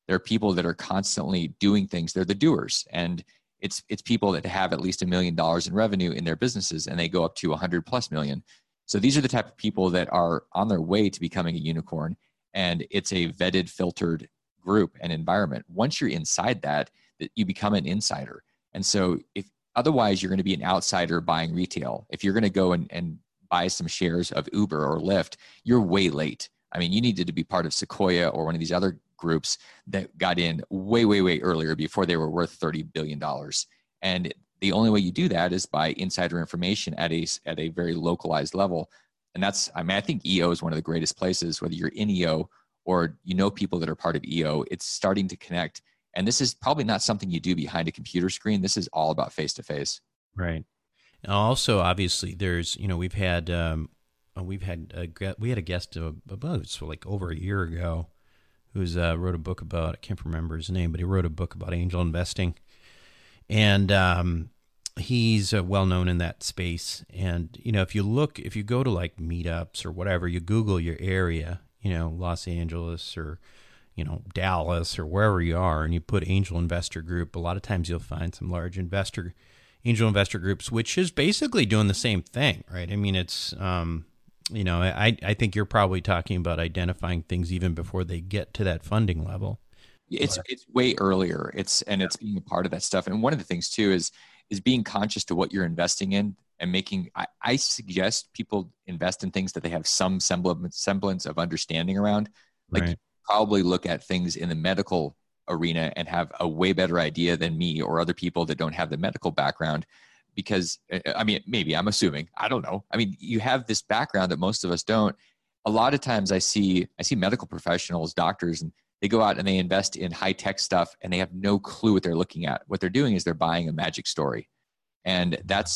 There are people that are constantly doing things. They're the doers. And it's people that have at least $1 million in revenue in their businesses, and they go up to 100+ million. So these are the type of people that are on their way to becoming a unicorn. And it's a vetted, filtered group and environment. Once you're inside that, you become an insider. And so otherwise you're going to be an outsider buying retail. If you're going to go and buy some shares of Uber or Lyft, you're way late. I mean, you needed to be part of Sequoia or one of these other groups that got in way, way, way earlier before they were worth $30 billion. And the only way you do that is by insider information at a very localized level. And I think EO is one of the greatest places, whether you're in EO or people that are part of EO, it's starting to connect. And this is probably not something you do behind a computer screen. This is all about face-to-face. Right. And also, obviously, there's, we had a guest about like over a year ago who's wrote a book about, I can't remember his name, but he wrote a book about angel investing. And he's well known in that space. And, if you go to like meetups or whatever, you Google your area, Los Angeles or, Dallas or wherever you are, and you put Angel Investor Group, a lot of times you'll find some large angel investor groups, which is basically doing the same thing, right? I mean, it's, I think you're probably talking about identifying things even before they get to that funding level. It's way earlier. It's being a part of that stuff. And one of the things too is being conscious to what you're investing in and making, I suggest people invest in things that they have some semblance of understanding around. Like right. Probably look at things in the medical arena and have a way better idea than me or other people that don't have the medical background. Because maybe I'm assuming, I don't know. I mean, you have this background that most of us don't. A lot of times I see medical professionals, doctors, and they go out and they invest in high tech stuff and they have no clue what they're looking at. What they're doing is they're buying a magic story. And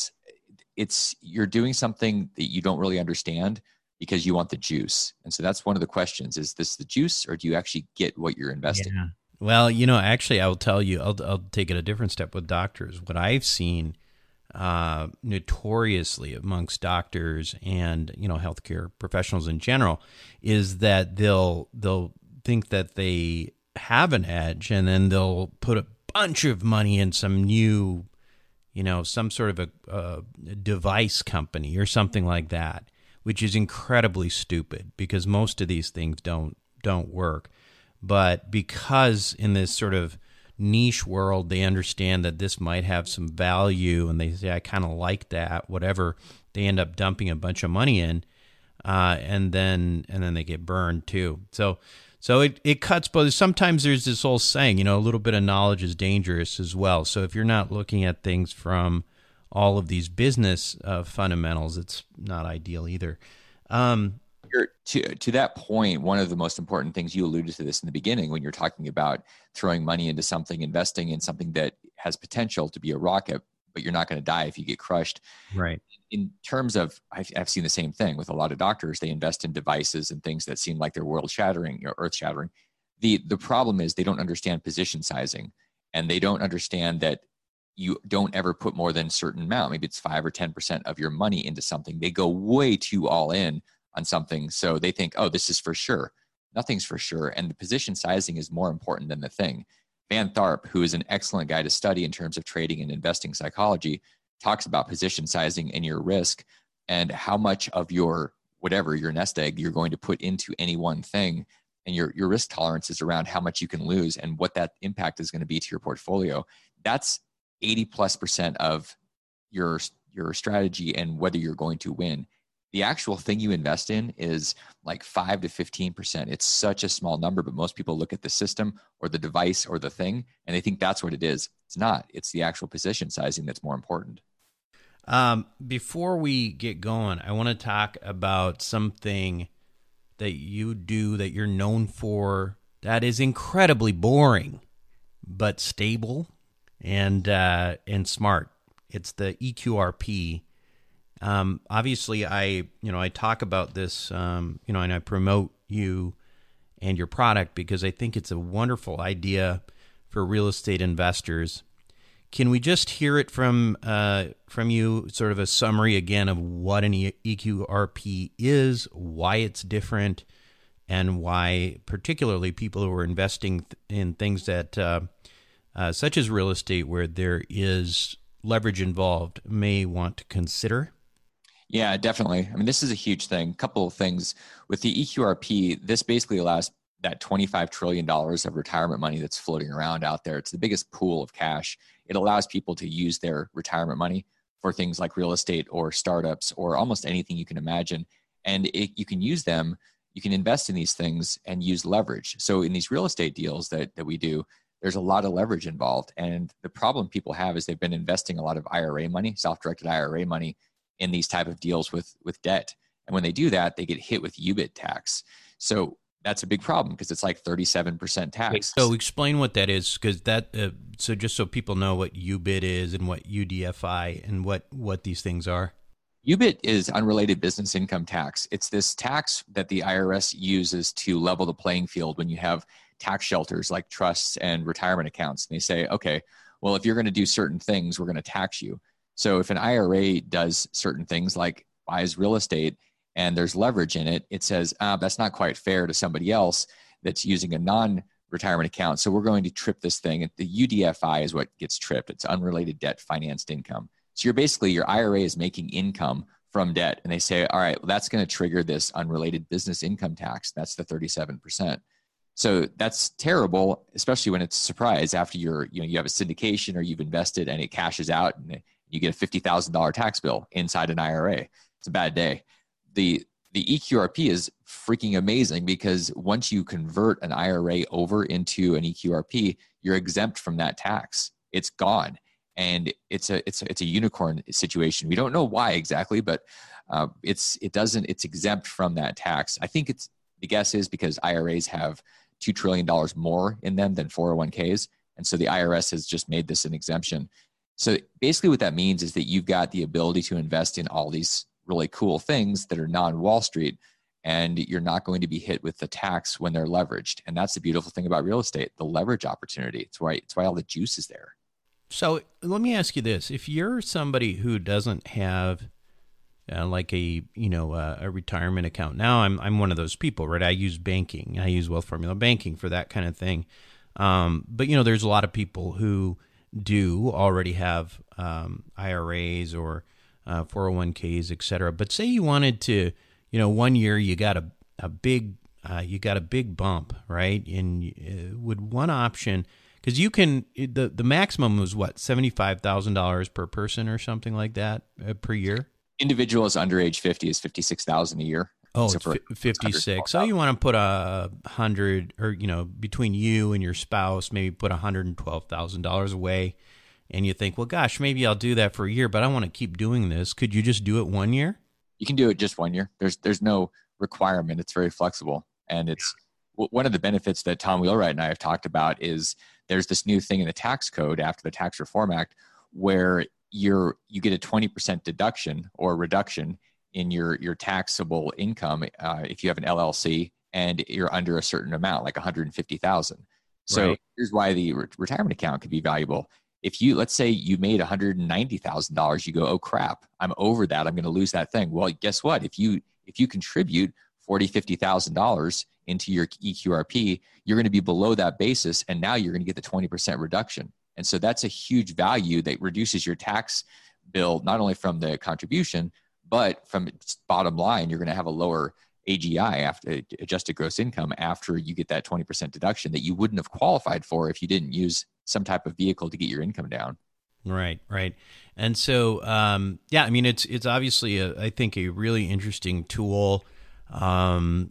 you're doing something that you don't really understand because you want the juice. And so that's one of the questions: is this the juice, or do you actually get what you're investing in? Well, actually, I will tell you, I'll take it a different step with doctors. What I've seen notoriously amongst doctors and healthcare professionals in general is that they'll think that they have an edge, and then they'll put a bunch of money in some new, some sort of a device company or something like that, which is incredibly stupid because most of these things don't work. But because in this sort of niche world, they understand that this might have some value, and they say, I kind of like that, whatever, they end up dumping a bunch of money in, and then they get burned too. So it cuts both. Sometimes there's this whole saying, a little bit of knowledge is dangerous as well. So if you're not looking at things from all of these business fundamentals, it's not ideal either. To that point, one of the most important things, you alluded to this in the beginning when you're talking about throwing money into something, investing in something that has potential to be a rocket, but you're not going to die if you get crushed. Right. In terms of, I've seen the same thing with a lot of doctors. They invest in devices and things that seem like they're world shattering or earth shattering. The problem is they don't understand position sizing, and they don't understand that you don't ever put more than a certain amount. Maybe it's 5 or 10% of your money into something. They go way too all in on something. So they think, oh, this is for sure. Nothing's for sure. And the position sizing is more important than the thing. Van Tharp, who is an excellent guy to study in terms of trading and investing psychology, talks about position sizing and your risk and how much of your nest egg you're going to put into any one thing. And your risk tolerance is around how much you can lose and what that impact is going to be to your portfolio. That's 80+% of your strategy and whether you're going to win. The actual thing you invest in is like 5 to 15%. It's such a small number, but most people look at the system or the device or the thing, and they think that's what it is. It's not. It's the actual position sizing that's more important. Before we get going, I want to talk about something that you do that you're known for that is incredibly boring, but stable and smart. It's the EQRP. Obviously, I talk about this, and I promote you and your product because I think it's a wonderful idea for real estate investors. Can we just hear it from you, sort of a summary again of what an EQRP is, why it's different, and why particularly people who are investing in things that such as real estate where there is leverage involved may want to consider. Yeah, definitely. I mean, this is a huge thing. A couple of things with the EQRP. This basically allows that $25 trillion of retirement money that's floating around out there. It's the biggest pool of cash. It allows people to use their retirement money for things like real estate or startups or almost anything you can imagine. And you can use them, you can invest in these things and use leverage. So in these real estate deals that we do, there's a lot of leverage involved. And the problem people have is they've been investing a lot of IRA money, self-directed IRA money, in these type of deals with debt. And when they do that, they get hit with UBIT tax. So that's a big problem because it's like 37% tax. So explain what that is, because that, so just so people know what UBIT is and what UDFI and what these things are. UBIT is unrelated business income tax. It's this tax that the IRS uses to level the playing field when you have tax shelters like trusts and retirement accounts. And they say, okay, well, if you're going to do certain things, we're going to tax you. So if an IRA does certain things like buys real estate and there's leverage in it, it says, that's not quite fair to somebody else that's using a non-retirement account. So we're going to trip this thing. The UDFI is what gets tripped. It's unrelated debt financed income. So your IRA is making income from debt. And they say, all right, well, that's going to trigger this unrelated business income tax. That's the 37%. So that's terrible, especially when it's a surprise after you have a syndication or you've invested and it cashes out and you get a $50,000 tax bill inside an IRA. It's a bad day. The EQRP is freaking amazing because once you convert an IRA over into an EQRP, you're exempt from that tax. It's gone. And it's a unicorn situation. We don't know why exactly, but it's exempt from that tax. I think the guess is because IRAs have $2 trillion more in them than 401ks. And so the IRS has just made this an exemption. So basically what that means is that you've got the ability to invest in all these really cool things that are non-Wall Street, and you're not going to be hit with the tax when they're leveraged. And that's the beautiful thing about real estate, the leverage opportunity. It's why all the juice is there. So let me ask you this. If you're somebody who doesn't have like a retirement account, now I'm one of those people, right? I use banking. I use Wealth Formula Banking for that kind of thing. But there's a lot of people who do already have IRAs or 401ks, et cetera. But say you wanted to, 1 year you got a big bump, right? And would one option, because you can, the maximum was what, $75,000 per person or something like that per year? Individuals under age 50 is $56,000 a year. Oh, so it's 56. So you want to put 100, or between you and your spouse, maybe put $112,000 away, and you think, well, gosh, maybe I'll do that for a year, but I want to keep doing this. Could you just do it 1 year? You can do it just 1 year. There's no requirement. It's very flexible, and it's one of the benefits that Tom Wheelwright and I have talked about is there's this new thing in the tax code after the Tax Reform Act where you get a 20% deduction or reduction in your taxable income if you have an LLC and you're under a certain amount, like $150,000. So right. Here's why the retirement account could be valuable. If let's say you made $190,000, you go, oh crap, I'm over that. I'm going to lose that thing. Well, guess what? If you contribute $40,000, $50,000 into your EQRP, you're going to be below that basis, and now you're going to get the 20% reduction. And so that's a huge value that reduces your tax bill, not only from the contribution, but from its bottom line, you're going to have a lower AGI, after adjusted gross income, after you get that 20% deduction that you wouldn't have qualified for if you didn't use some type of vehicle to get your income down. Right. And so, it's obviously, I think, a really interesting tool. I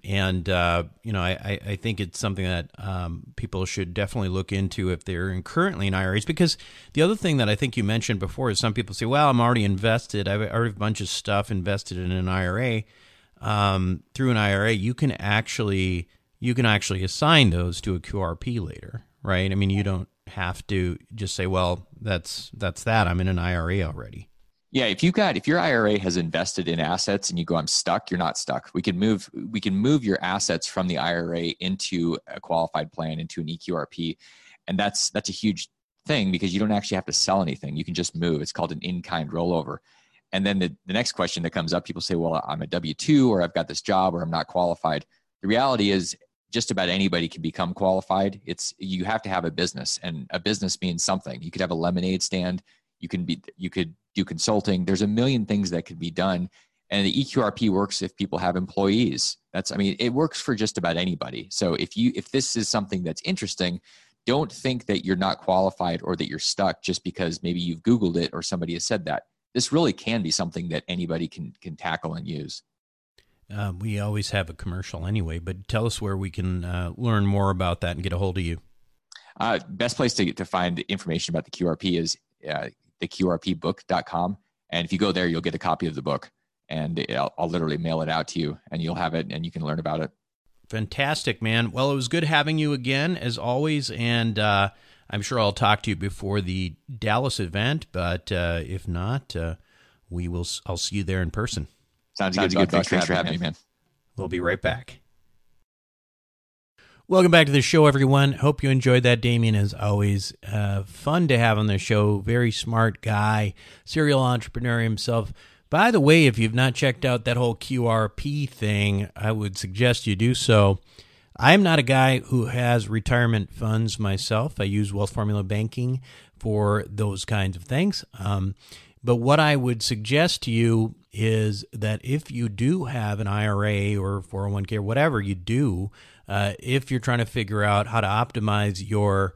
think it's something that people should definitely look into if they're currently in IRAs. Because the other thing that I think you mentioned before is some people say, well, I'm already invested. I already have a bunch of stuff invested in an IRA. Through an IRA, you can actually assign those to a QRP later, right? I mean, you don't have to just say, well, that's that. I'm in an IRA already. Yeah, if your IRA has invested in assets and you go, I'm stuck, you're not stuck. We can move your assets from the IRA into a qualified plan, into an EQRP. And that's a huge thing because you don't actually have to sell anything. You can just move. It's called an in-kind rollover. And then the next question that comes up, people say, well, I'm a W-2 or I've got this job or I'm not qualified. The reality is just about anybody can become qualified. You have to have a business, and a business means something. You could have a lemonade stand. You could do consulting. There's a million things that could be done. And the EQRP works if people have employees. It works for just about anybody. So if this is something that's interesting, don't think that you're not qualified or that you're stuck just because maybe you've Googled it or somebody has said that. This really can be something that anybody can tackle and use. We always have a commercial anyway, but tell us where we can learn more about that and get a hold of you. Best place to find information about the QRP is theqrpbook.com. And if you go there, you'll get a copy of the book, and I'll literally mail it out to you, and you'll have it and you can learn about it. Fantastic, man. Well, it was good having you again, as always, and I'm sure I'll talk to you before the Dallas event, but if not, I'll see you there in person. Sounds good. Thanks for having me, man. We'll be right back. Welcome back to the show, everyone. Hope you enjoyed that. Damien, as always, fun to have on the show. Very smart guy, serial entrepreneur himself. By the way, if you've not checked out that whole QRP thing, I would suggest you do so. I'm not a guy who has retirement funds myself. I use Wealth Formula Banking for those kinds of things. But what I would suggest to you is that if you do have an IRA or 401k or whatever you do, if you're trying to figure out how to optimize your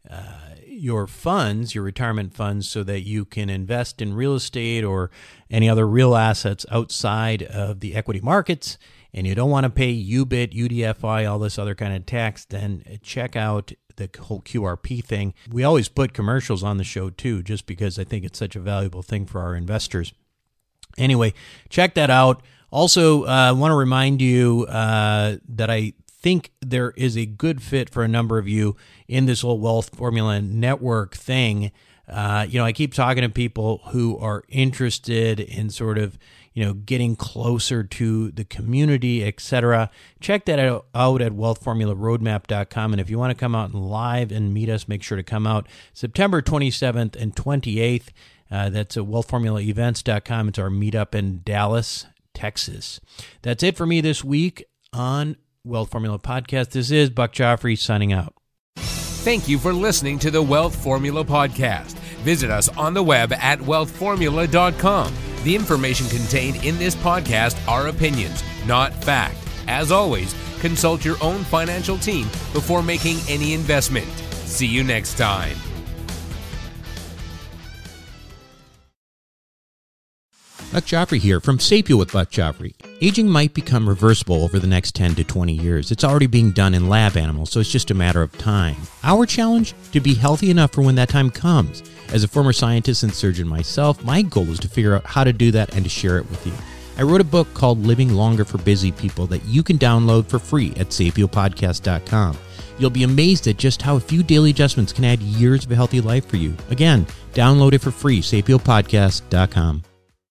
funds, your retirement funds, so that you can invest in real estate or any other real assets outside of the equity markets, and you don't want to pay UBIT, UDFI, all this other kind of tax, then check out the whole QRP thing. We always put commercials on the show too, just because I think it's such a valuable thing for our investors. Anyway, check that out. Also, I want to remind you that I think there is a good fit for a number of you in this whole Wealth Formula Network thing. I keep talking to people who are interested in sort of, getting closer to the community, etc. Check that out at wealthformularoadmap.com. And if you want to come out live and meet us, make sure to come out September 27th and 28th. That's at wealthformulaevents.com. It's our meetup in Dallas, Texas. That's it for me this week on Wealth Formula Podcast. This is Buck Joffrey signing out. Thank you for listening to the Wealth Formula Podcast. Visit us on the web at wealthformula.com. The information contained in this podcast are opinions, not fact. As always, consult your own financial team before making any investment. See you next time. Buck Joffrey here from Sapio with Buck Joffrey. Aging might become reversible over the next 10 to 20 years. It's already being done in lab animals, so it's just a matter of time. Our challenge? To be healthy enough for when that time comes. As a former scientist and surgeon myself, my goal is to figure out how to do that and to share it with you. I wrote a book called Living Longer for Busy People that you can download for free at sapiopodcast.com. You'll be amazed at just how a few daily adjustments can add years of a healthy life for you. Again, download it for free, sapiopodcast.com.